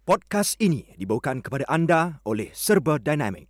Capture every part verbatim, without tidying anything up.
Podcast ini dibawakan kepada anda oleh Serba Dynamic.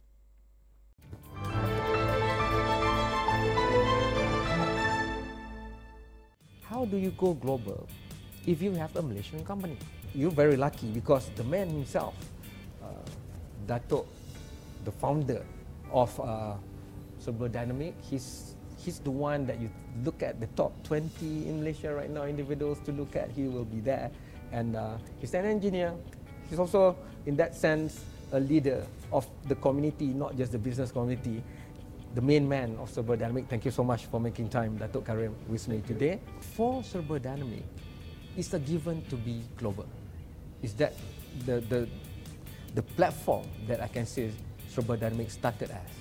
How do you go global if you have a Malaysian company? You're very lucky because the man himself, uh, Dato', the founder of uh, Serba Dynamic, he's he's the one that you look at the top twenty in Malaysia right now, individuals to look at, he will be there. And uh, he's an engineer. He's also, in that sense, a leader of the community, not just the business community. The main man of Serba Dynamic. Thank you so much for making time, Dato' Karim, with me today. For Serba Dynamic, it's a given to be global. Is that the the the platform that I can say Serba Dynamic started as?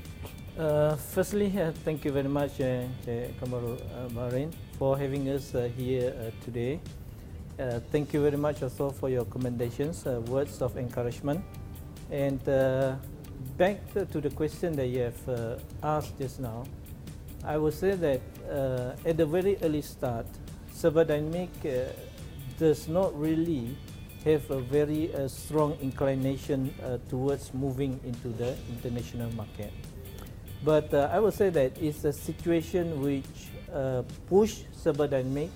Uh, firstly, uh, thank you very much, uh, Kamaru uh, Bahrain, for having us uh, here uh, today. Uh, thank you very much also for your commendations, uh, words of encouragement. And uh, back to, to the question that you have uh, asked just now, I would say that uh, at the very early start, Serba Dynamic uh, does not really have a very uh, strong inclination uh, towards moving into the international market. But uh, I would say that it's a situation which uh, pushed Serba Dynamic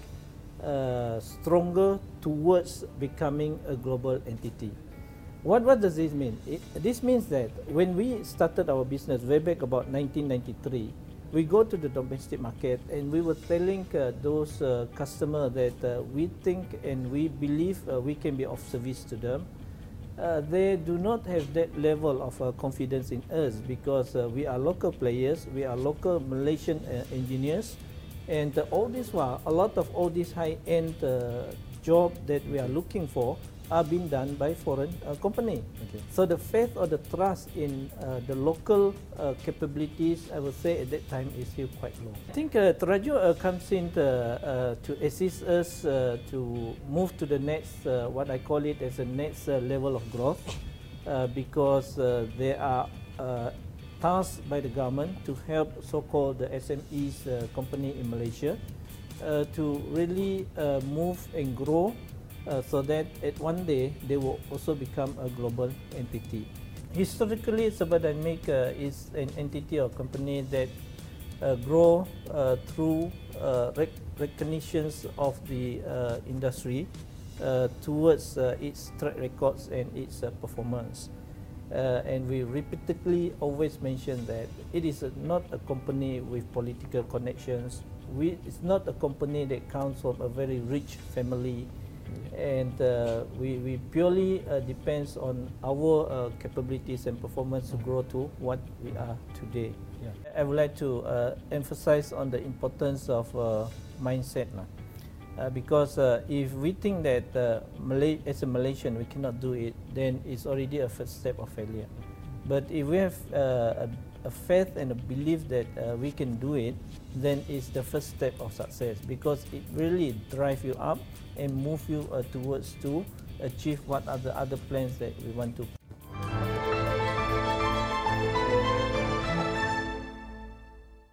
uh, stronger towards becoming a global entity. What, what does this mean? It, this means that when we started our business way back about nineteen ninety-three, we go to the domestic market and we were telling uh, those uh, customers that uh, we think and we believe uh, we can be of service to them. Uh, they do not have that level of uh, confidence in us because uh, we are local players, we are local Malaysian uh, engineers, and uh, all this while, a lot of all these high-end uh, jobs that we are looking for are being done by foreign uh, company. Okay. So the faith or the trust in uh, the local uh, capabilities, I would say at that time is still quite low. I think uh, Teraju uh, comes in to, uh, to assist us uh, to move to the next, uh, what I call it as a next uh, level of growth, uh, because uh, there are uh, tasked by the government to help so-called the S M Es uh, company in Malaysia uh, to really uh, move and grow uh, so that at one day they will also become a global entity. Historically, Serba Dynamic uh, is an entity or company that uh, grow uh, through uh, rec recognitions of the uh, industry uh, towards uh, its track records and its uh, performance. Uh, and we repeatedly always mention that it is a, not a company with political connections. We, it's not a company that comes from a very rich family, and uh, we, we purely uh, depends on our uh, capabilities and performance to grow to what we are today. Yeah. I would like to uh, emphasize on the importance of uh, mindset. Nah. Uh, because uh, if we think that uh, Malay as a Malaysian we cannot do it, then it's already a first step of failure. But if we have uh, a, a faith and a belief that uh, we can do it, then it's the first step of success, because it really drives you up and move you uh, towards to achieve what are the other plans that we want to.